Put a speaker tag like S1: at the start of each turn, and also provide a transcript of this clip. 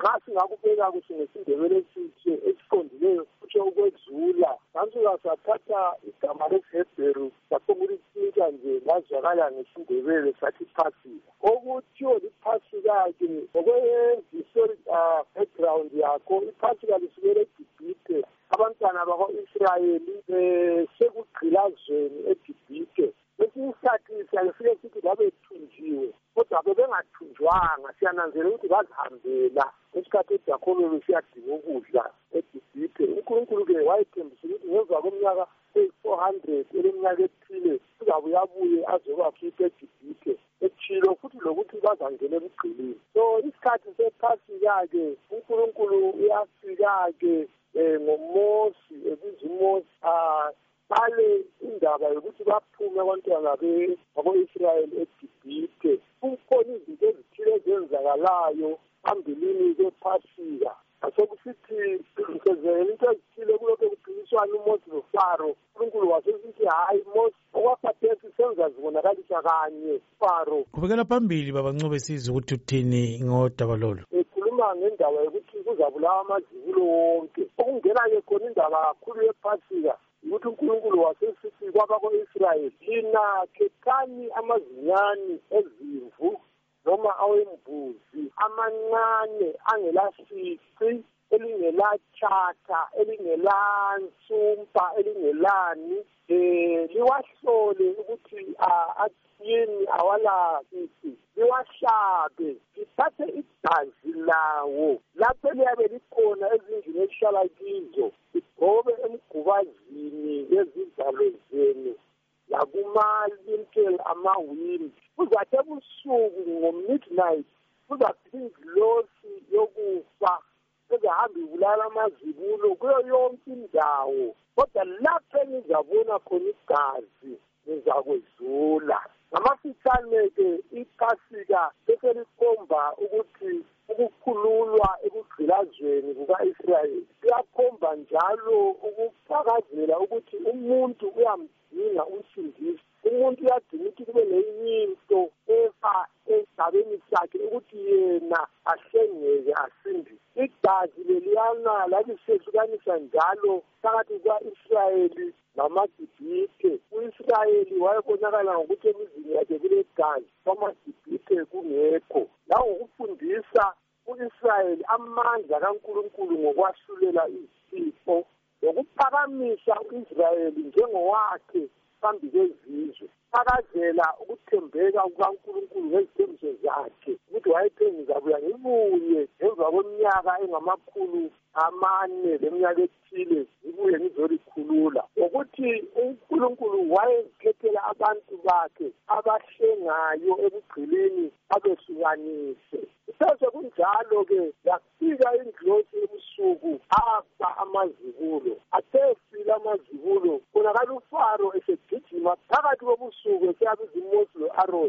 S1: nxa singakubeka kuhle ngesindebele esiqondileyo kutsho ukwedlula nansuka sathatha igama lesiHebheru sasokulitshintsha nje lazwakala ngesindebele sathi Phasika. Okuthiyo liPhasika-ke ngokwe-historic background yakho, iPhasika lisukela eGibhithe. Abantwana bakwa-Israyeli sekugqilazweni eGibhithe. Kwesinye isikhathi siyake sithi babethunjiwe, kodwa bebengathunjwanga. Siyananzela ukuthi bazihambela esikhathi eJakhobelo siyadinga ukudla eGibhithe. uNkulunkulu-ke wayethembisa ukuthi ngemva kweminyaka eyi-400 eleminyaka ethile uzabuye azobakhipha eGibhithe, etshilo futhi lokuthi bazangena emgqilini. So isikhathi sePhasika-ke uNkulunkulu uyafika-ke ngoMosi, ebiza uMosi bale indaba yokuthi baphume abantwana bako-Israyeli eGibhithe. Kukhona izinto ezithile ezenzakalayo phambilini kwePhasika. Asekusithi sezele into ezithile kulokho kuphiliswana uMosi noFaro. uNkulunkulu wasesithi hayi Mosi, okwakhathesi senza zibonakalisa kanye Faro.
S2: Kubekela phambili babancube sizwe ukuthi uthini ngodaba lolu.
S1: Ekhuluma ngendaba yokuthi kuzabulawa amazibulo wonke. Okungena-ke khona indaba kakhulu yePhasika ukuthi uNkulunkulu wasesithi kwabako-Israyeli, lina khethani amazinyane ezimvu noma awembuzi amancane angelasici, elingelatshatha, elingelansumpa, elingelani, liwahlole ukuthi yini awalasici, liwahlabe, lithathe igazi lawo lapho liyabe likhona ezindlini elihlala kizo, ligcobe emgubazini lezivalo zenu lakuma-lintel amawindi. Kuzathi ebusuku ngo-midnight kuzafika ingilosi yokufa ezahamba ibulala amazibulo kuyo yonke indawo, kodwa lapho enizabona khona igazi nizakwedlula. Ngamafitshane-ke iPhasika beselikhomba ukuthi ukukhululwa ekugqilazweni kuka-Israyeli kuyakhomba njalo ukufakazela ukuthi umuntu uyamdinga umsindisi. Umuntu uyadinga ukuthi kube neyinto efa esigabeni sakhe ukuthi yena ahlengeke asindise. Igazi leliyana lalisehlukanisa njalo phakathi kuka-Israyeli namaGibhithe. U-Israyeli wayebonakala ngokuthi emizini yakhe kulegazi, kwamaGibhithe kungekho. Langokufundisa u-Israyeli amandla kaNkulunkulu ngokwahlulela izifo, lokuphakamisa u-Israyeli njengowakhe phambi kwezizwe. Fakazela ukuthembeka kukaNkulunkulu ngezithembiso zakhe ukuthi wayethe ngizabuya ngibuye ngemva kweminyaka engamakhulu 4 leminyaka ethile ngibuye ngizolikhulula. Ukuthi uNkulunkulu wayekhethela abantu bakhe abahlengayo ebugqilini abehlukanise. Sese kunjalo-ke yafika ingilosi ebusuku afa amazibulo. Athe fila amazibulo, kubonakala uFaro esegijima phakathi kobusuku eseyabiza uMosi lo-Aroni